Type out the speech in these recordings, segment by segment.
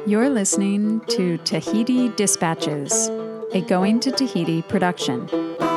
You're listening to Tahiti Dispatches, a Going to Tahiti production.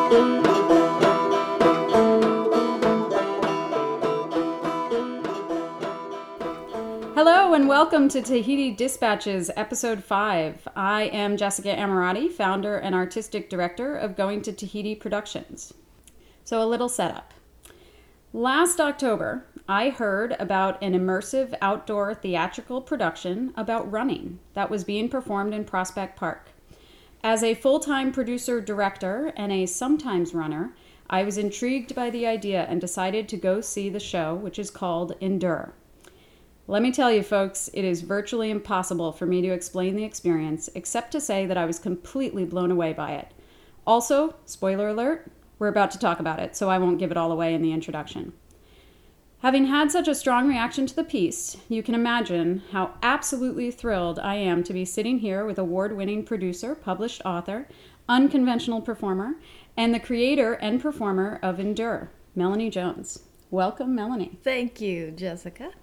Hello and welcome to Tahiti Dispatches, Episode 5. I am Jessica Ammirati, founder and artistic director of Going to Tahiti Productions. So a little setup. Last October, I heard about an immersive outdoor theatrical production about running that was being performed in Prospect Park. As a full-time producer-director and a sometimes runner, I was intrigued by the idea and decided to go see the show, which is called Endure. Let me tell you, folks, it is virtually impossible for me to explain the experience, except to say that I was completely blown away by it. Also, spoiler alert, we're about to talk about it, so I won't give it all away in the introduction. Having had such a strong reaction to the piece, you can imagine how absolutely thrilled I am to be sitting here with award-winning producer, published author, unconventional performer, and the creator and performer of Endure, Melanie Jones. Welcome, Melanie. Thank you, Jessica.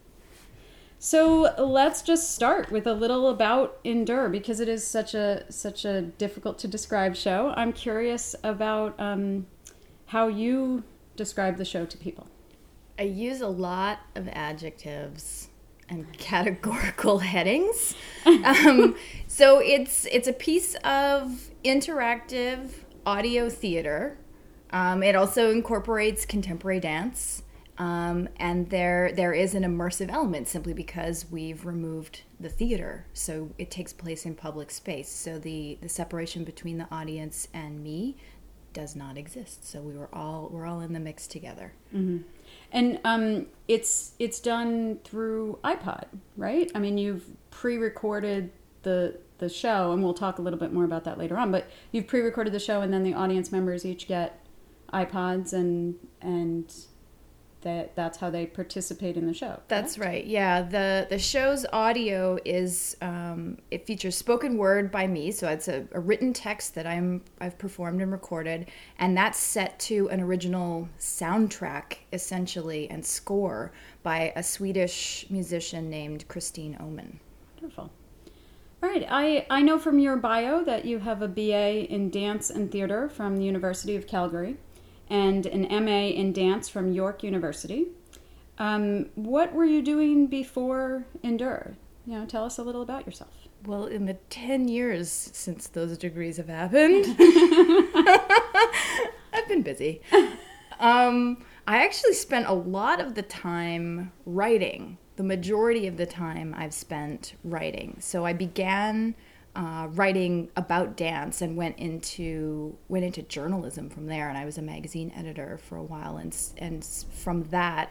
So let's just start with a little about Endure, because it is such a difficult to describe show. I'm curious about how you describe the show to people. I use a lot of adjectives and categorical headings. So it's a piece of interactive audio theater. It also incorporates contemporary dance. And there is an immersive element simply because we've removed the theater. So it takes place in public space. So the separation between the audience and me does not exist. So we're all in the mix together. Mm-hmm. And it's done through iPod, right? I mean, you've pre-recorded the show, and we'll talk a little bit more about that later on, but you've pre-recorded the show, and then the audience members each get iPods, and that's how they participate in the show. Correct? That's right. Yeah. The show's audio is it features spoken word by me, so it's a written text that I've performed and recorded, and that's set to an original soundtrack essentially and score by a Swedish musician named Christine Oman. Wonderful. All right. I know from your bio that you have a BA in dance and theater from the University of Calgary, and an MA in dance from York University. What were you doing before Endure? Tell us a little about yourself. Well, in the 10 years since those degrees have happened, I've been busy. I actually spent a lot of the time writing. The majority of the time I've spent writing. So I began writing about dance and went into journalism from there, and I was a magazine editor for a while, and from that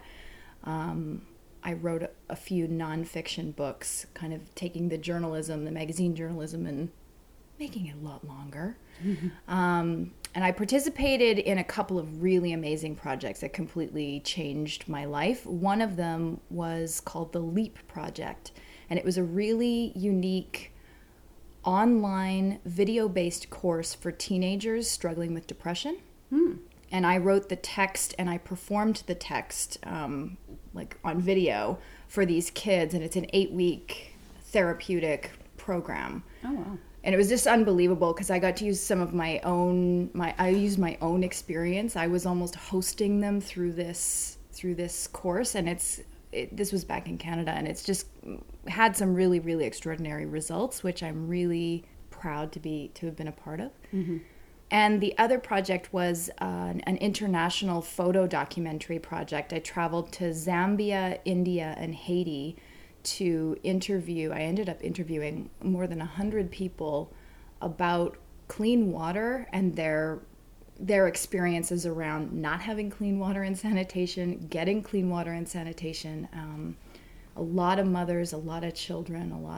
I wrote a few nonfiction books, kind of taking the magazine journalism and making it a lot longer. Mm-hmm. And I participated in a couple of really amazing projects that completely changed my life. One of them was called the LEAP Project, and it was a really unique online video-based course for teenagers struggling with depression. And I wrote the text and I performed the text like on video for these kids, and it's an 8-week therapeutic program. Oh wow. And it was just unbelievable because I got to use some of I used my own experience. I was almost hosting them through this course, and this was back in Canada, and it's just had some really, really extraordinary results, which I'm really proud to have been a part of. Mm-hmm. And the other project was an international photo documentary project. I traveled to Zambia, India, and Haiti to interview. I ended up interviewing more than 100 people about clean water and their experiences around not having clean water and sanitation, getting clean water and sanitation. A lot of mothers, a lot of children, a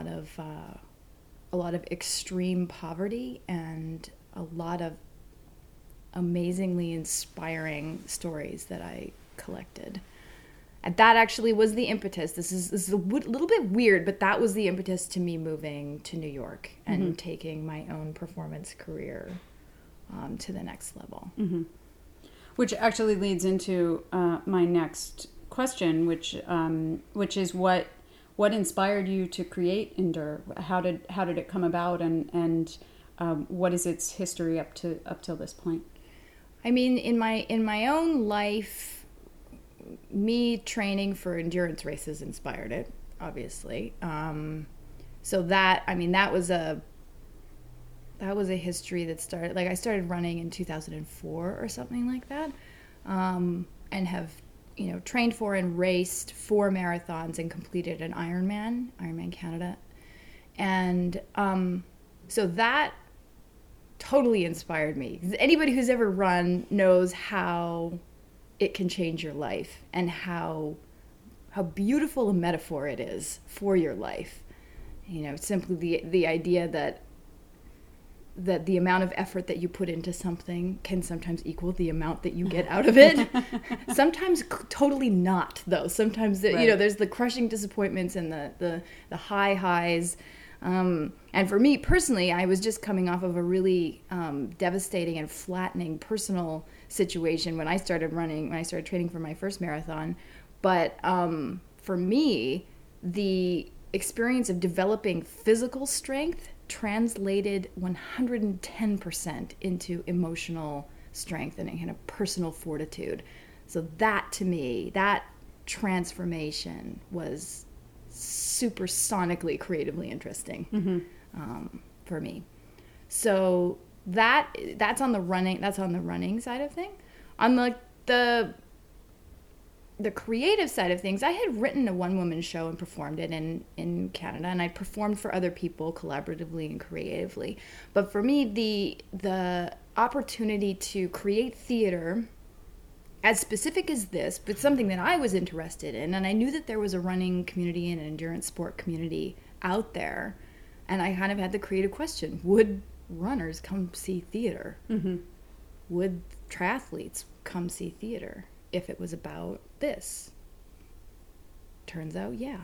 lot of extreme poverty, and a lot of amazingly inspiring stories that I collected. And that actually was the impetus. This is a little bit weird, but that was the impetus to me moving to New York and mm-hmm. taking my own performance career to the next level. Mm-hmm. Which actually leads into my next question, which is what what inspired you to create Endure? How did it come about, and what is its history up till this point? I mean, in my own life, me training for endurance races inspired it, obviously. So that was a history that started, like, I started running in 2004 or something like that, and have, trained for and raced 4 marathons and completed an Ironman Canada. And so that totally inspired me. Anybody who's ever run knows how it can change your life and how beautiful a metaphor it is for your life. Simply the idea that the amount of effort that you put into something can sometimes equal the amount that you get out of it. Sometimes totally not, though. Sometimes there's the crushing disappointments and the high highs. And for me personally, I was just coming off of a really devastating and flattening personal situation when I started training for my first marathon. But for me, the experience of developing physical strength translated 110% into emotional strength and kind of personal fortitude. So that, to me, that transformation was super sonically, creatively interesting for me. So that's on the running side of thing. On the creative side of things, I had written a one-woman show and performed it in Canada, and I performed for other people collaboratively and creatively. But for me, the opportunity to create theater as specific as this, but something that I was interested in, and I knew that there was a running community and an endurance sport community out there, and I kind of had the creative question: would runners come see theater? Mm-hmm. Would triathletes come see theater if it was about this? Turns out, yeah.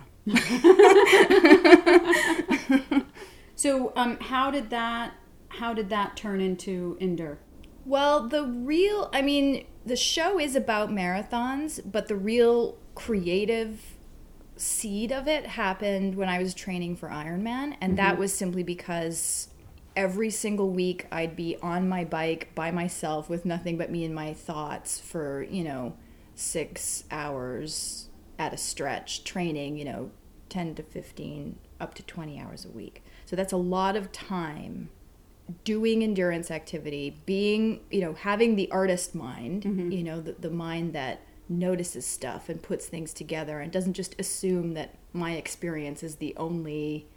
So, how did that turn into Endure? Well, the show is about marathons, but the real creative seed of it happened when I was training for Ironman, and that was simply because every single week I'd be on my bike by myself with nothing but me and my thoughts for, 6 hours at a stretch, training, 10 to 15, up to 20 hours a week. So that's a lot of time doing endurance activity, being, having the artist mind, the mind that notices stuff and puts things together and doesn't just assume that my experience is the only,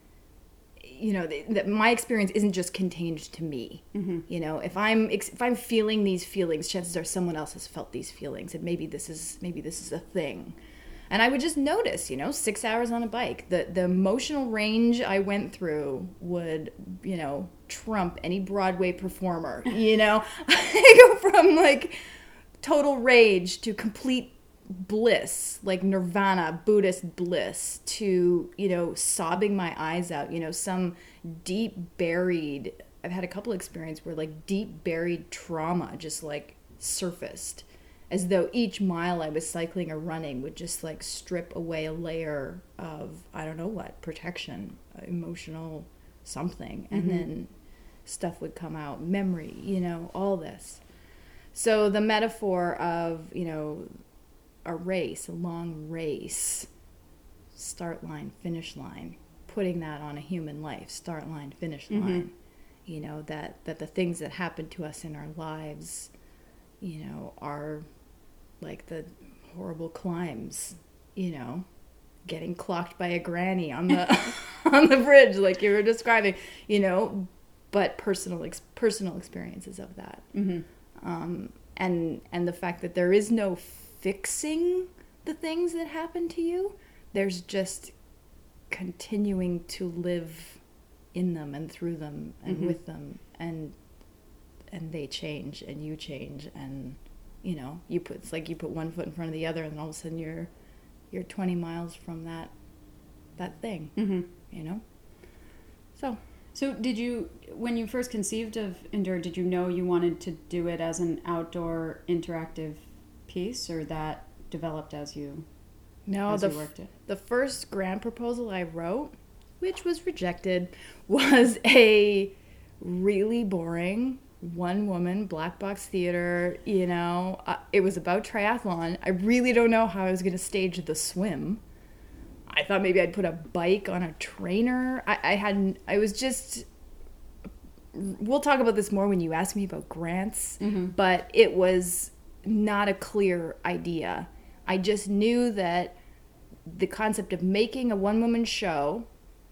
that my experience isn't just contained to me. If I'm feeling these feelings, chances are someone else has felt these feelings, and maybe this is a thing. And I would just notice, 6 hours on a bike, the emotional range I went through would, trump any Broadway performer. I go from like total rage to complete bliss, like nirvana, Buddhist bliss, to, sobbing my eyes out, some deep buried, I've had a couple experiences where like deep buried trauma just like surfaced, as though each mile I was cycling or running would just like strip away a layer of, I don't know what, protection, emotional something, and then stuff would come out, memory, all this. So the metaphor of, a race, a long race, start line, finish line, putting that on a human life, start line, finish line, that the things that happen to us in our lives, are like the horrible climbs, getting clocked by a granny on the on the bridge, like you were describing, but personal experiences of that, and the fact that there is no fixing the things that happen to you. There's just continuing to live in them and through them and with them, and they change and you change, and you put one foot in front of the other, and then all of a sudden you're 20 miles from that thing. So did you, when you first conceived of Endure, did you know you wanted to do it as an outdoor interactive piece, or that developed as you No, as you worked it? the first grant proposal I wrote, which was rejected, was a really boring one-woman black box theater. It was about triathlon. I really don't know how I was going to stage the swim. I thought maybe I'd put a bike on a trainer. I was just... We'll talk about this more when you ask me about grants, but it was not a clear idea. I just knew that the concept of making a one-woman show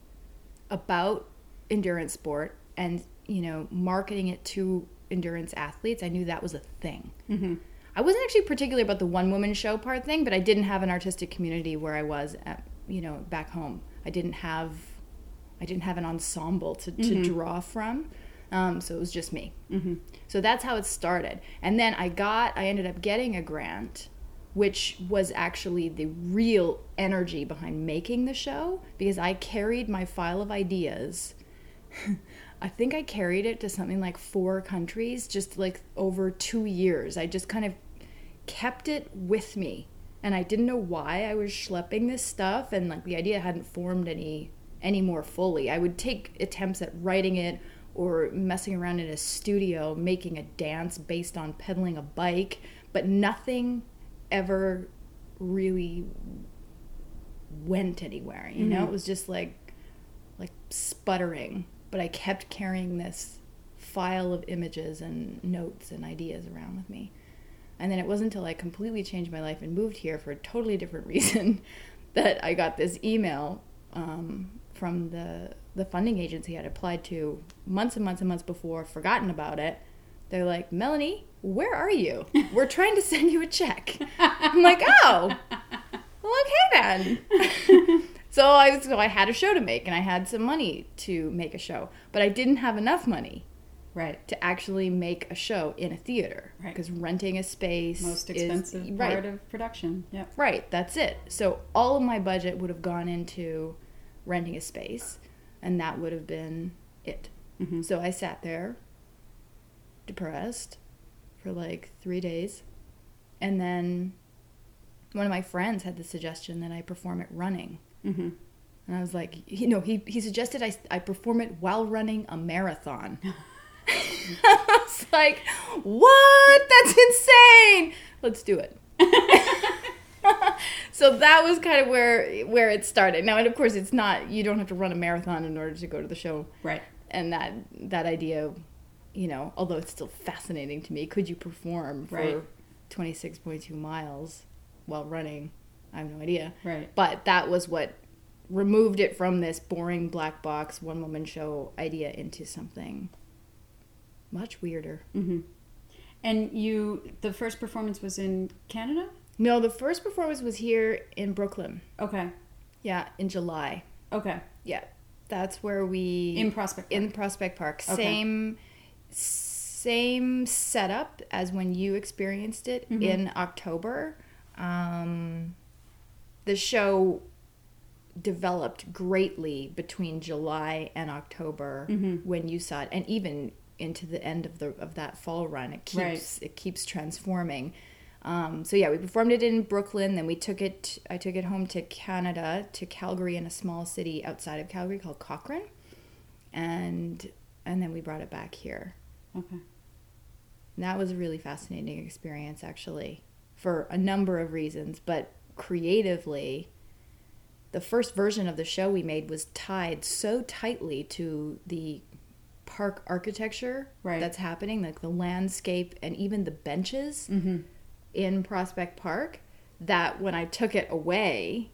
about endurance sport and, marketing it to endurance athletes, I knew that was a thing. Mm-hmm. I wasn't actually particularly about the one-woman show part thing, but I didn't have an artistic community where I was at, back home. I didn't have an ensemble to draw from. So it was just me. Mm-hmm. So that's how it started. And then I ended up getting a grant, which was actually the real energy behind making the show, because I carried my file of ideas. I think I carried it to something like 4 countries, just like over 2 years. I just kind of kept it with me. And I didn't know why I was schlepping this stuff, and like the idea hadn't formed any more fully. I would take attempts at writing it or messing around in a studio, making a dance based on pedaling a bike, but nothing ever really went anywhere. It was just like sputtering, but I kept carrying this file of images and notes and ideas around with me. And then it wasn't until I completely changed my life and moved here for a totally different reason that I got this email from the funding agency I'd applied to months and months and months before, forgotten about it. They're like, Melanie, where are you? We're trying to send you a check. I'm like, oh, well, okay then. So I had a show to make, and I had some money to make a show, but I didn't have enough money, right, to actually make a show in a theater, right? Because renting a space most expensive is, part of production. Yep. Right, that's it. So all of my budget would have gone into renting a space, and that would have been it. Mm-hmm. So I sat there, depressed, for like 3 days, and then one of my friends had the suggestion that I perform it running. Mm-hmm. And I was like, he suggested I perform it while running a marathon. I was like, what? That's insane. Let's do it. So that was kind of where it started. Now, and of course, it's not, you don't have to run a marathon in order to go to the show. Right. And that idea, although it's still fascinating to me, could you perform for 26.2 miles while running? I have no idea. Right. But that was what removed it from this boring black box one-woman show idea into something much weirder. Mm-hmm. And the first performance was in Canada? No, the first performance was here in Brooklyn. Okay. Yeah, in July. Okay. Yeah, that's where we... In Prospect Park. In Prospect Park. Okay. Same setup as when you experienced it in October. The show developed greatly between July and October when you saw it, and even into the end of that fall run. It keeps transforming. So yeah, we performed it in Brooklyn. Then I took it home to Canada, to Calgary, in a small city outside of Calgary called Cochrane, and then we brought it back here. Okay. And that was a really fascinating experience, actually, for a number of reasons, but creatively, the first version of the show we made was tied so tightly to the park architecture that's happening, like the landscape and even the benches in Prospect Park, that when I took it away,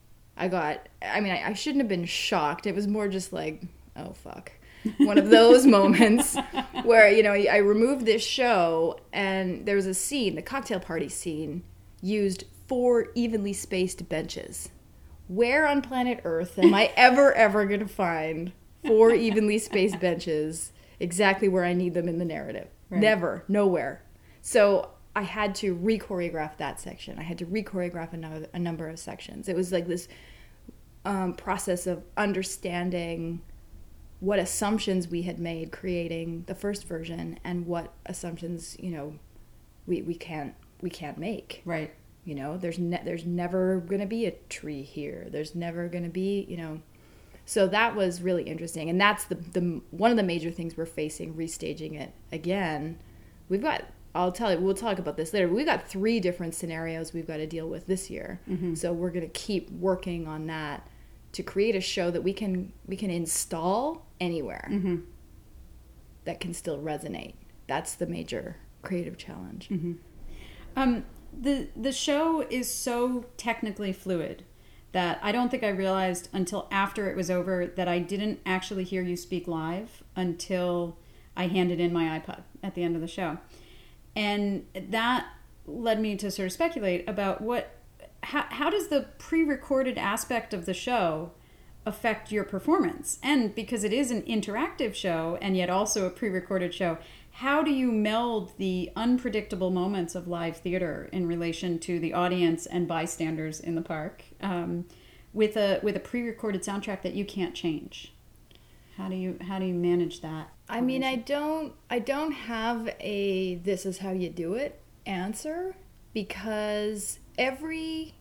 I shouldn't have been shocked. It was more just like, oh, fuck. One of those moments where, I removed this show and there was a scene, the cocktail party scene, used 4 evenly spaced benches. Where on planet Earth am I ever going to find 4 evenly spaced benches exactly where I need them in the narrative? Right. Never. Nowhere. So I had to re-choreograph that section. I had to re-choreograph a number of sections. It was like this process of understanding what assumptions we had made creating the first version and what assumptions, we can't make. Right. You know, there's never going to be a tree here. There's never going to be, you know. So that was really interesting. And that's the one of the major things we're facing restaging it again. We've got, I'll tell you, we'll talk about this later. We've got 3 different scenarios we've got to deal with this year. Mm-hmm. So we're going to keep working on that to create a show that we can install anywhere mm-hmm. that can still resonate. That's the major creative challenge. Mm-hmm. The show is so technically fluid that I don't think I realized until after it was over that I didn't actually hear you speak live until I handed in my iPod at the end of the show. And that led me to sort of speculate about how does the pre-recorded aspect of the show affect your performance? And because it is an interactive show and yet also a pre-recorded show, how do you meld the unpredictable moments of live theater in relation to the audience and bystanders in the park with a pre-recorded soundtrack that you can't change? How do you manage that? I mean, I don't have a this is how you do it answer, because every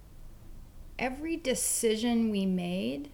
decision we made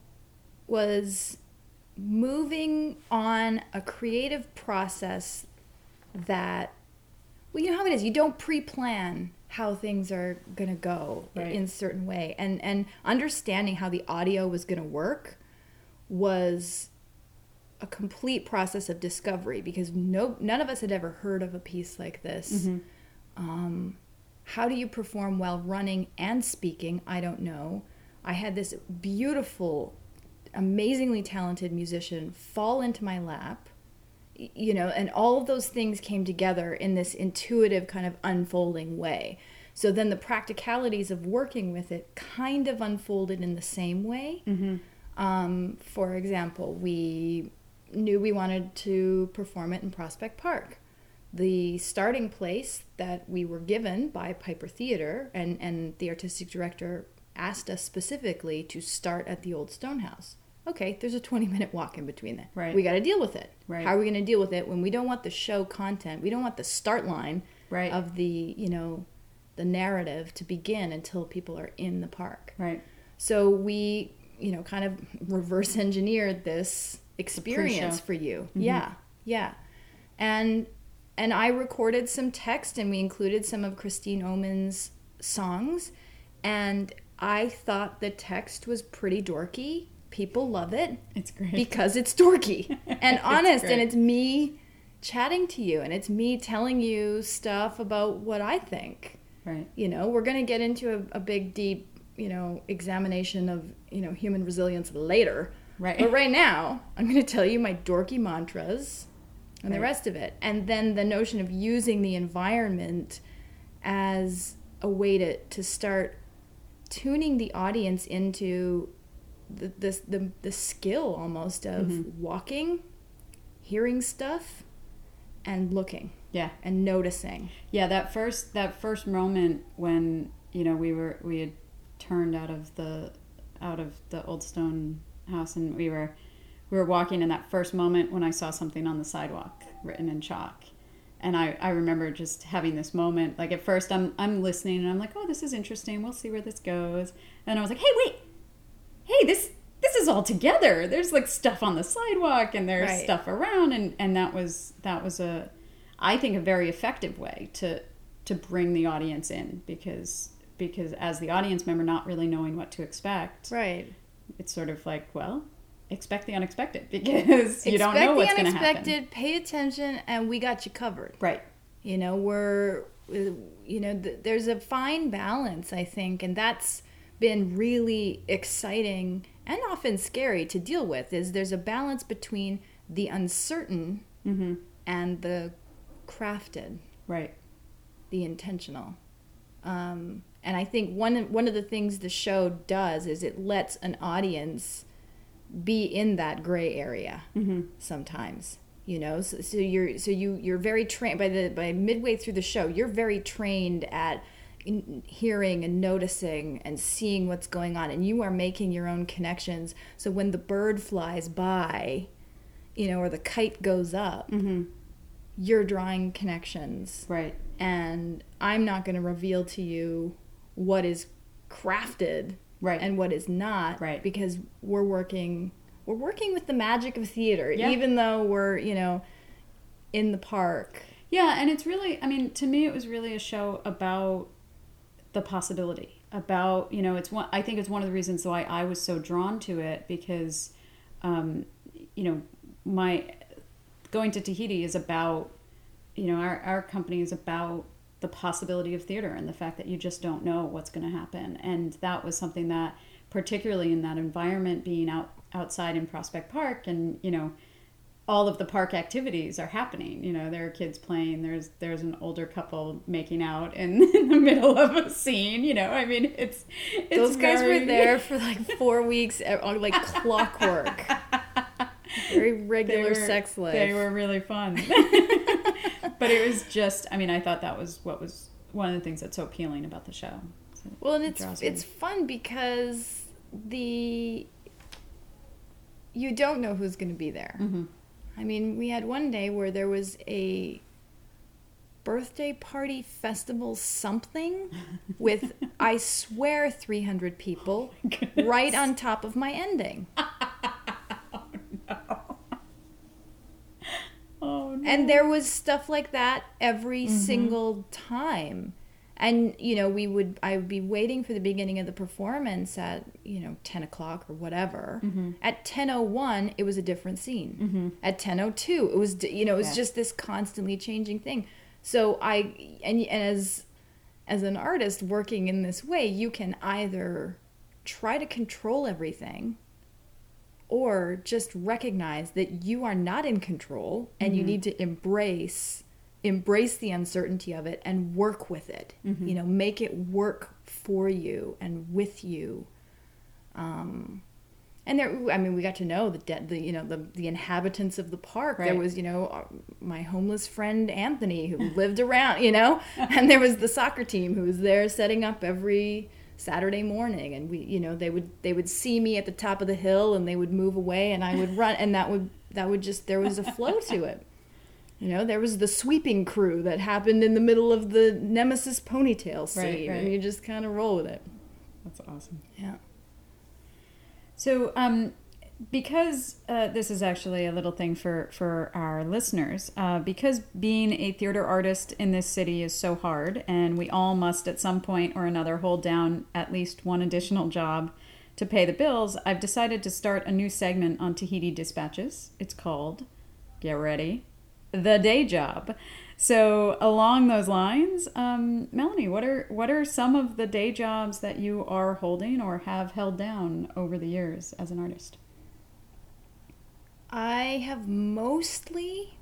was moving on a creative process that, well, you know how it is. You don't pre-plan how things are going to go right. in a certain way. And understanding how the audio was going to work was a complete process of discovery, because none of us had ever heard of a piece like this. Mm-hmm. How do you perform while running and speaking? I don't know. I had this beautiful, amazingly talented musician fall into my lap, you know, and all of those things came together in this intuitive kind of unfolding way. So then the practicalities of working with it kind of unfolded in the same way. Mm-hmm. For example, we knew we wanted to perform it in Prospect Park. The starting place that we were given by Piper Theater, and the artistic director asked us specifically to start at the Old Stonehouse. Okay, there's a 20-minute walk in between that. Right. We got to deal with it. Right. How are we going to deal with it when we don't want the show content? We don't want the start line right. of the, you know, the narrative to begin until people are in the park. Right. So we, you know, kind of reverse engineered this experience for you. Mm-hmm. Yeah. And I recorded some text, and we included some of Christine Oman's songs, and I thought the text was pretty dorky. People love it. It's great. Because it's dorky and honest, and it's me chatting to you, and it's me telling you stuff about what I think. Right. You know, we're going to get into a big, deep, you know, examination of, you know, human resilience later. Right. But right now, I'm going to tell you my dorky mantras and right. the rest of it. And then the notion of using the environment as a way to start tuning the audience into the skill almost of mm-hmm. walking, hearing stuff, and looking. Yeah. And noticing. Yeah, that first moment when, you know, we had turned out of the Old Stone House, and we were walking in that first moment when I saw something on the sidewalk written in chalk. And I remember just having this moment, like at first I'm listening and I'm like, oh, this is interesting. We'll see where this goes. And I was like, hey, this is all together. There's like stuff on the sidewalk and there's right. stuff around. And that was I think a very effective way to bring the audience in, because as the audience member not really knowing what to expect. Right. It's sort of like, well, expect the unexpected, because you don't know what's going to happen. Expect the unexpected, pay attention, and we got you covered. Right. You know, there's a fine balance, I think, and that's been really exciting and often scary to deal with, is there's a balance between the uncertain mm-hmm. and the crafted. Right. The intentional. And I think one of the things the show does is it lets an audience be in that gray area mm-hmm. sometimes, you know. So you're very trained by midway through the show. You're very trained at hearing and noticing and seeing what's going on, and you are making your own connections. So when the bird flies by, you know, or the kite goes up, mm-hmm. you're drawing connections. Right. and I'm not going to reveal to you what is crafted Right. and what is not, Right. because we're working with the magic of theater, Yeah. even though we're, in the park. Yeah, and it's really, I mean, to me, it was really a show about the possibility, about, I think it's one of the reasons why I was so drawn to it, because, my going to Tahiti is about, our company is about the possibility of theater and the fact that you just don't know what's going to happen. And that was something that, particularly in that environment, being outside in Prospect Park, and, all of the park activities are happening. There are kids playing. There's an older couple making out in the middle of a scene. I mean, it's those guys were there for like 4 weeks, like clockwork. Very regular sex life. They were really fun. But it was just, I mean, I thought that was what was one of the things that's so appealing about the show. So well, and it's fun because you don't know who's going to be there. Mm-hmm. I mean, we had one day where there was a birthday party festival something with, I swear, 300 people right on top of my ending. Oh, no. And there was stuff like that every single time. And, I would be waiting for the beginning of the performance at, 10 o'clock or whatever. Mm-hmm. At 10:01, it was a different scene. Mm-hmm. At 10:02, it was, just this constantly changing thing. So as an artist working in this way, you can either try to control everything or just recognize that you are not in control and you need to embrace the uncertainty of it and work with it. Mm-hmm. Make it work for you and with you. And there, I mean, we got to know the inhabitants of the park. Right. There was, my homeless friend Anthony who lived around, and there was the soccer team who was there setting up every Saturday morning, and we, they would see me at the top of the hill and they would move away and I would run, and that would just, there was a flow to it. There was the sweeping crew that happened in the middle of the Nemesis ponytail scene, right. And you just kind of roll with it. That's awesome. Yeah. So, because this is actually a little thing for our listeners, because being a theater artist in this city is so hard, and we all must at some point or another hold down at least one additional job to pay the bills, I've decided to start a new segment on Tahiti Dispatches. It's called, get ready, The Day Job. So along those lines, Melanie, what are some of the day jobs that you are holding or have held down over the years as an artist? I have mostly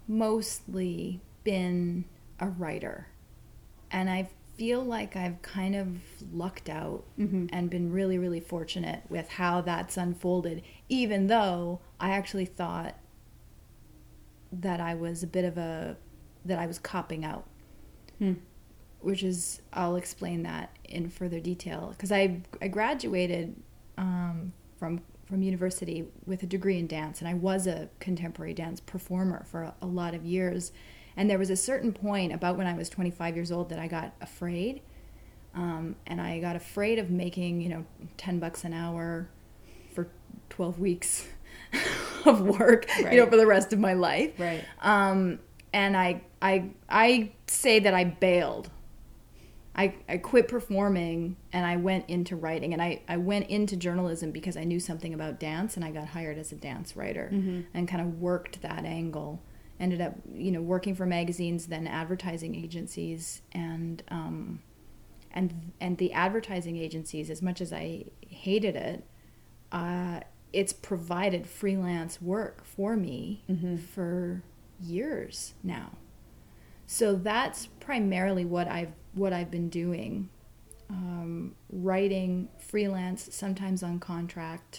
been a writer, and I feel like I've kind of lucked out and been really, really fortunate with how that's unfolded, even though I actually thought that I was that I was copping out, which is, I'll explain that in further detail, because I graduated from university with a degree in dance, and I was a contemporary dance performer for a lot of years, and there was a certain point about when I was 25 years old that I got afraid, and I got afraid of making $10 an hour for 12 weeks of work, right. For the rest of my life, right. And I say that I bailed. I quit performing and I went into writing, and I went into journalism because I knew something about dance, and I got hired as a dance writer and kind of worked that angle. Ended up, working for magazines, then advertising agencies, and the advertising agencies, as much as I hated it, it's provided freelance work for me for years now. So that's primarily what I've been doing, writing freelance, sometimes on contract.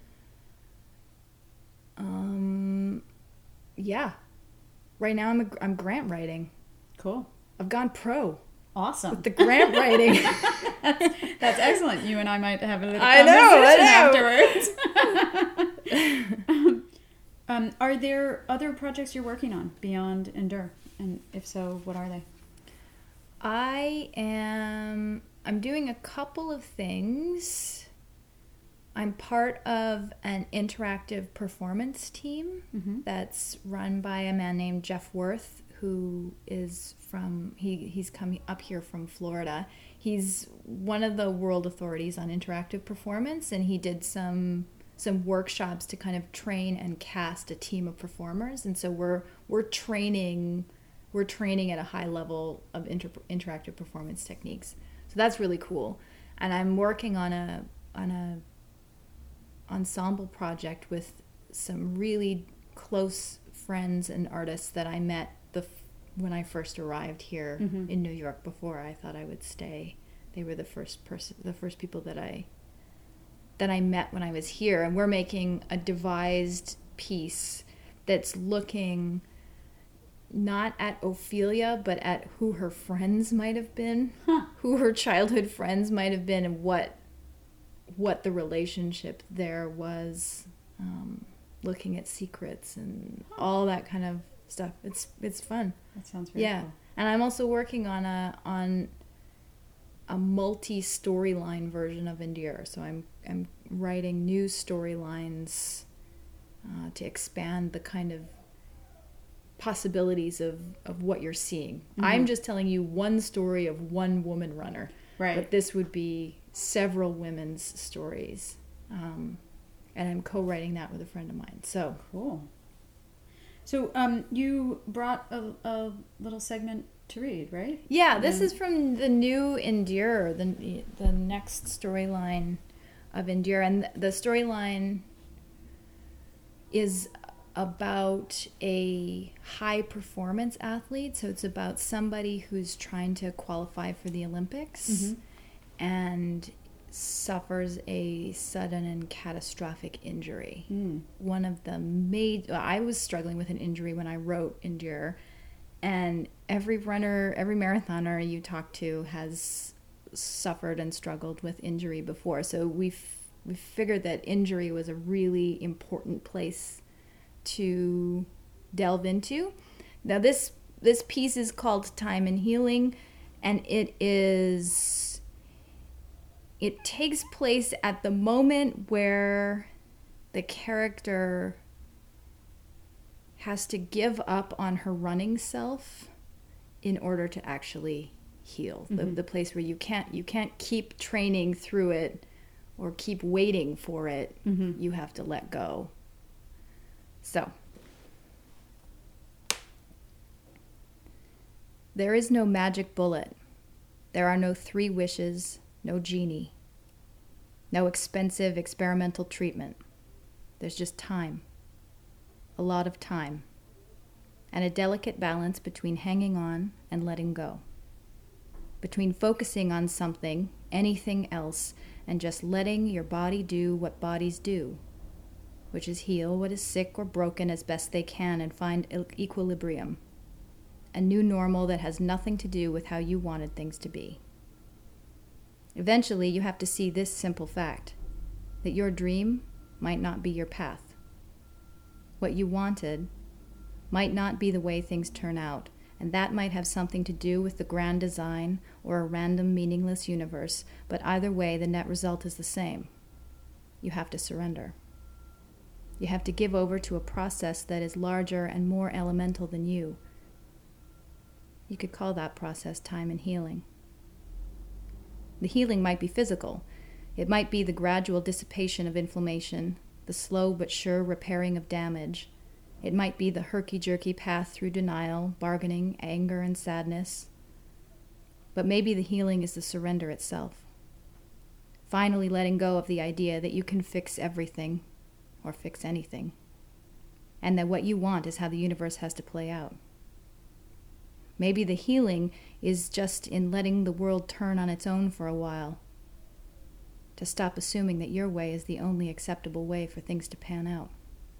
Yeah. Right now I'm grant writing. Cool. I've gone pro. Awesome. With the grant writing. That's excellent. You and I might have a little conversation afterwards. Are there other projects you're working on beyond Endure? And if so, what are they? I'm doing a couple of things. I'm part of an interactive performance team that's run by a man named Jeff Worth, who is he's come up here from Florida. He's one of the world authorities on interactive performance, and he did some workshops to kind of train and cast a team of performers. And so we're training at a high level of interactive performance techniques. So that's really cool. And I'm working on a ensemble project with some really close friends and artists that I met when I first arrived here in New York. Before I thought I would stay, they were the first people that I met when I was here. And we're making a devised piece that's looking not at Ophelia, but at who her friends might have been, who her childhood friends might have been, and what the relationship there was, looking at secrets and all that kind of stuff. It's fun. That sounds really cool. And I'm also working on a multi-storyline version of Endure. So I'm writing new storylines to expand the kind of possibilities of what you're seeing. I'm just telling you one story of one woman runner. Right. But this would be several women's stories. And I'm co-writing that with a friend of mine. So cool. So you brought a little segment to read, right? Yeah, this is from the new Endure, the next storyline of Endure. And the storyline is about a high performance athlete. So it's about somebody who's trying to qualify for the Olympics and suffers a sudden and catastrophic injury. One of the I was struggling with an injury when I wrote Endure, and every marathoner you talk to has suffered and struggled with injury before. So we figured that injury was a really important place to delve into. Now this piece is called Time and Healing, and it takes place at the moment where the character has to give up on her running self in order to actually heal. The place where you can't keep training through it or keep waiting for it. You have to let go. So, there is no magic bullet. There are no 3 wishes, no genie. No expensive experimental treatment. There's just time. A lot of time. And a delicate balance between hanging on and letting go. Between focusing on something, anything else, and just letting your body do what bodies do, which is heal what is sick or broken as best they can and find equilibrium. A new normal that has nothing to do with how you wanted things to be. Eventually, you have to see this simple fact, that your dream might not be your path. What you wanted might not be the way things turn out, and that might have something to do with the grand design or a random, meaningless universe, but either way, the net result is the same. You have to surrender. You have to give over to a process that is larger and more elemental than you. You could call that process time and healing. The healing might be physical. It might be the gradual dissipation of inflammation, the slow but sure repairing of damage. It might be the herky-jerky path through denial, bargaining, anger, and sadness. But maybe the healing is the surrender itself. Finally letting go of the idea that you can fix everything, or fix anything, and that what you want is how the universe has to play out. Maybe the healing is just in letting the world turn on its own for a while, to stop assuming that your way is the only acceptable way for things to pan out.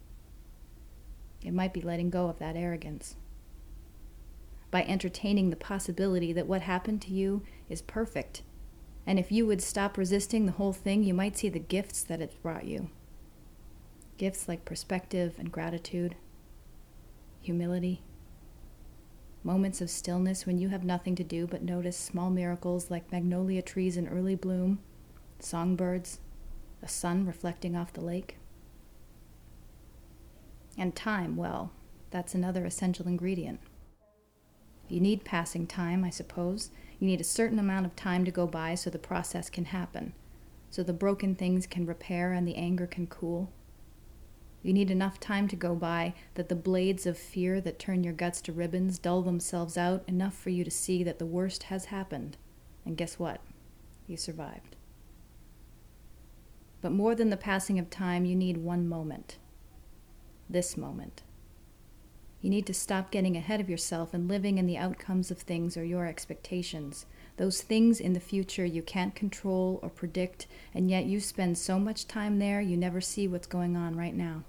It might be letting go of that arrogance, by entertaining the possibility that what happened to you is perfect, and if you would stop resisting the whole thing, you might see the gifts that it's brought you. Gifts like perspective and gratitude, humility. Moments of stillness when you have nothing to do but notice small miracles like magnolia trees in early bloom, songbirds, the sun reflecting off the lake. And time, well, that's another essential ingredient. You need passing time, I suppose. You need a certain amount of time to go by so the process can happen, so the broken things can repair and the anger can cool. You need enough time to go by that the blades of fear that turn your guts to ribbons dull themselves out enough for you to see that the worst has happened. And guess what? You survived. But more than the passing of time, you need one moment. This moment. You need to stop getting ahead of yourself and living in the outcomes of things or your expectations. Those things in the future you can't control or predict, and yet you spend so much time there you never see what's going on right now.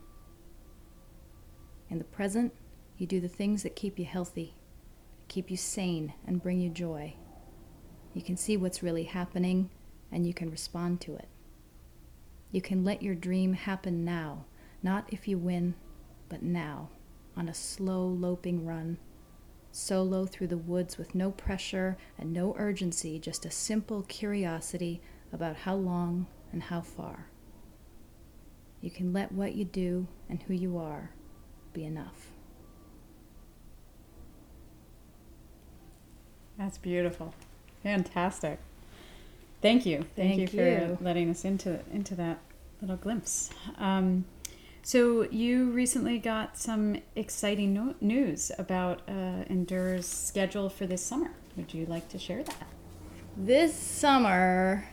In the present, you do the things that keep you healthy, keep you sane, and bring you joy. You can see what's really happening, and you can respond to it. You can let your dream happen now, not if you win, but now, on a slow, loping run, solo through the woods with no pressure and no urgency, just a simple curiosity about how long and how far. You can let what you do and who you are be enough. That's beautiful. Fantastic. Thank you. Thank you for letting us into that little glimpse. So you recently got some exciting news about Endur's schedule for this summer. Would you like to share that? This summer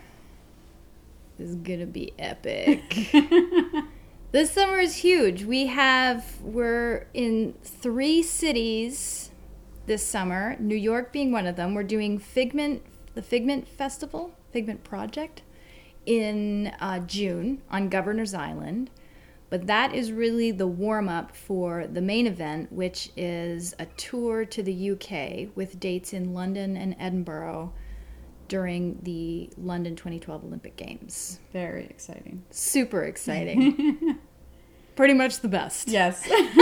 is gonna be epic. This summer is huge. We're in 3 cities this summer, New York being one of them. We're doing the Figment Festival, Figment Project, in June on Governor's Island. But that is really the warm-up for the main event, which is a tour to the UK with dates in London and Edinburgh during the London 2012 Olympic Games. Very exciting. Super exciting. Pretty much the best. Yes.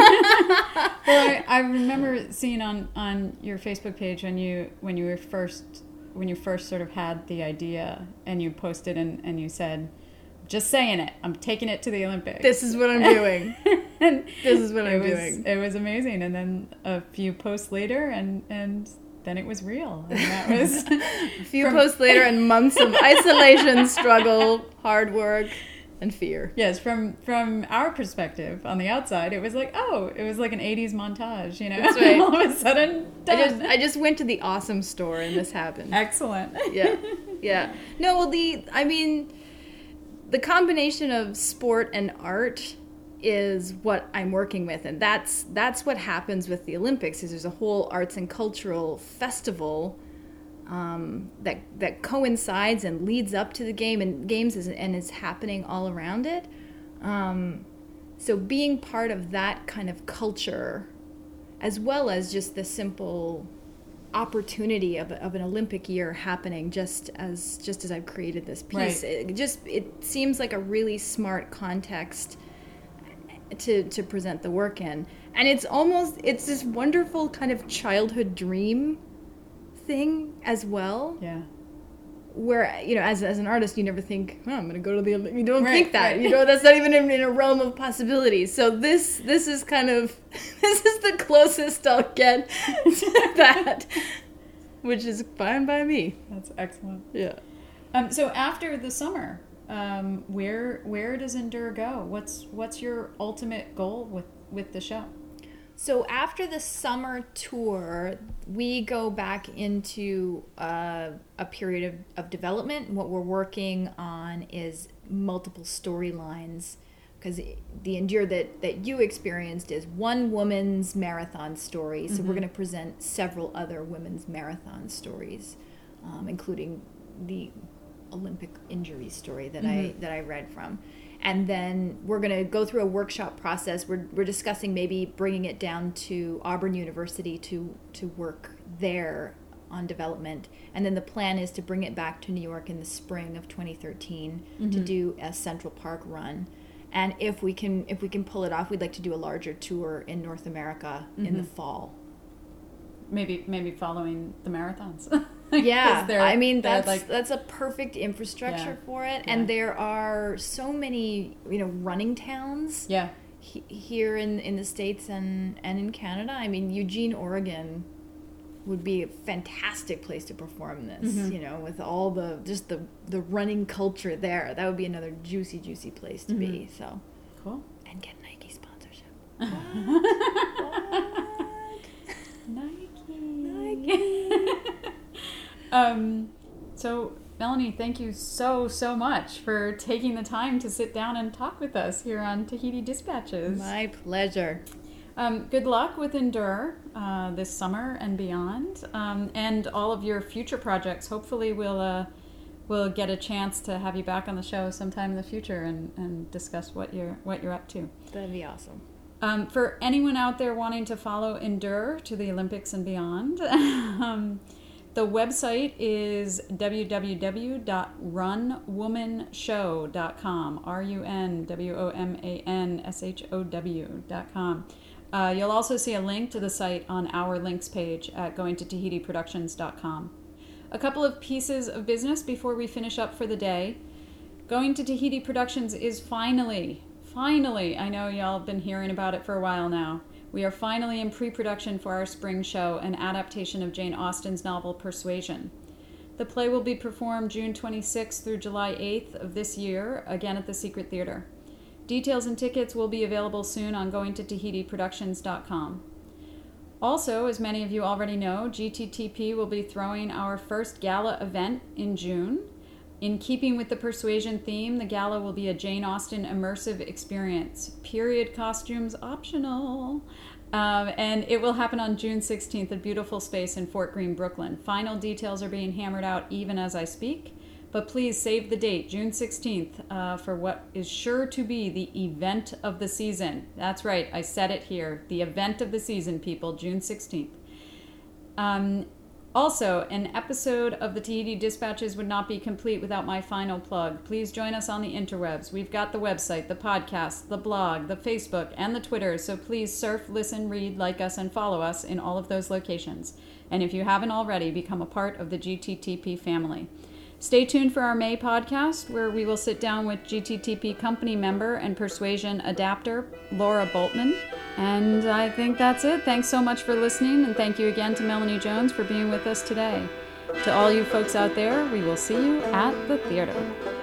Well, I remember seeing on your Facebook page when you first sort of had the idea and you posted and you said, just saying it, I'm taking it to the Olympics. This is what I'm doing. This is what I'm doing. It was amazing. And then a few posts later and then it was real. And that was a few posts later and months of isolation, struggle, hard work, and fear. Yes, from our perspective on the outside, it was like, it was like an 80s montage, you know? That's right. All of a sudden, done. I just went to the Awesome store and this happened. Excellent. Yeah. No, well, the combination of sport and art is what I'm working with, and that's what happens with the Olympics. Is there's a whole arts and cultural festival that coincides and leads up to the games and is happening all around it. So being part of that kind of culture, as well as just the simple opportunity of an Olympic year happening just as I've created this piece, right. It seems like a really smart context to present the work in, and it's this wonderful kind of childhood dream thing as well. Yeah. Where, as an artist, you never think, I'm going to go to the Olympics. You don't think that. Right. That's not even in a realm of possibilities. So this is kind of, this is the closest I'll get to that, which is fine by me. That's excellent. Yeah. So after the summer, where does Endur go? What's your ultimate goal with the show? So after the summer tour, we go back into a period of development. What we're working on is multiple storylines, because the Endur that you experienced is one woman's marathon story. So we're going to present several other women's marathon stories, including the Olympic injury story that I read from. And then we're going to go through a workshop process. We're discussing maybe bringing it down to Auburn University to work there on development. And then the plan is to bring it back to New York in the spring of 2013 to do a Central Park run. And if we can pull it off, we'd like to do a larger tour in North America in the fall. maybe following the marathons. Yeah, I mean they're that's a perfect infrastructure for it, and there are so many running towns. Yeah. Here in the States and in Canada. I mean, Eugene, Oregon would be a fantastic place to perform this, with all the running culture there. That would be another juicy place to be. So cool. And get Nike sponsorship. Nike. So Melanie, thank you so much for taking the time to sit down and talk with us here on Tahiti Dispatches. My pleasure. Good luck with Endure this summer and beyond, and all of your future projects. Hopefully we'll get a chance to have you back on the show sometime in the future and discuss what you're up to. That'd be awesome. For anyone out there wanting to follow Endure to the Olympics and beyond, the website is runwomanshow.com, runwomanshow.com. You'll also see a link to the site on our links page at goingtotahitiproductions.com. A couple of pieces of business before we finish up for the day. Going to Tahiti Productions is finally, I know y'all have been hearing about it for a while now. We are finally in pre-production for our spring show, an adaptation of Jane Austen's novel Persuasion. The play will be performed June 26th through July 8th of this year, again at the Secret Theater. Details and tickets will be available soon on goingtotahitiproductions.com. Also, as many of you already know, GTTP will be throwing our first gala event in June. In keeping with the Persuasion theme, the gala will be a Jane Austen immersive experience. Period costumes optional. And it will happen on June 16th at beautiful space in Fort Greene, Brooklyn. Final details are being hammered out even as I speak. But please save the date, June 16th, for what is sure to be the event of the season. That's right, I said it here. The event of the season, people, June 16th. Also, an episode of the Tahiti Dispatches would not be complete without my final plug. Please join us on the interwebs. We've got the website, the podcast, the blog, the Facebook, and the Twitter, so please surf, listen, read, like us, and follow us in all of those locations. And if you haven't already, become a part of the GTTP family. Stay tuned for our May podcast, where we will sit down with GTTP company member and Persuasion adapter, Laura Boltman. And I think that's it. Thanks so much for listening, and thank you again to Melanie Jones for being with us today. To all you folks out there, we will see you at the theater.